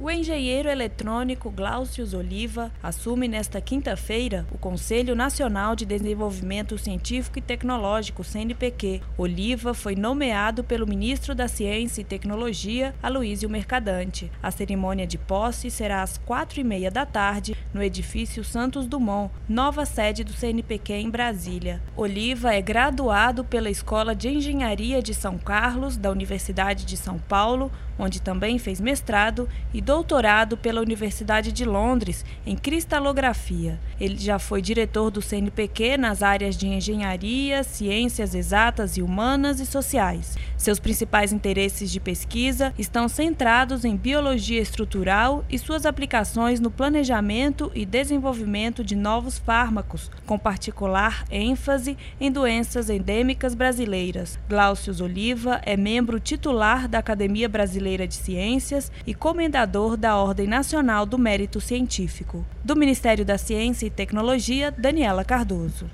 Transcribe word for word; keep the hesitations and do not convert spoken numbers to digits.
O engenheiro eletrônico Glaucio Oliva assume nesta quinta-feira o Conselho Nacional de Desenvolvimento Científico e Tecnológico, C N P Q. Oliva foi nomeado pelo ministro da Ciência e Tecnologia, Aloísio Mercadante. A cerimônia de posse será às quatro e meia da tarde no edifício Santos Dumont, nova sede do C N P Q em Brasília. Oliva é graduado pela Escola de Engenharia de São Carlos, da Universidade de São Paulo, onde também fez mestrado, e doutorado pela Universidade de Londres em cristalografia. Ele já foi diretor do C N P Q nas áreas de engenharia, ciências exatas e humanas e sociais. Seus principais interesses de pesquisa estão centrados em biologia estrutural e suas aplicações no planejamento e desenvolvimento de novos fármacos, com particular ênfase em doenças endêmicas brasileiras. Glaucio Oliva é membro titular da Academia Brasileira de Ciências e comendador da Ordem Nacional do Mérito Científico. Do Ministério da Ciência e Tecnologia, Daniela Cardoso.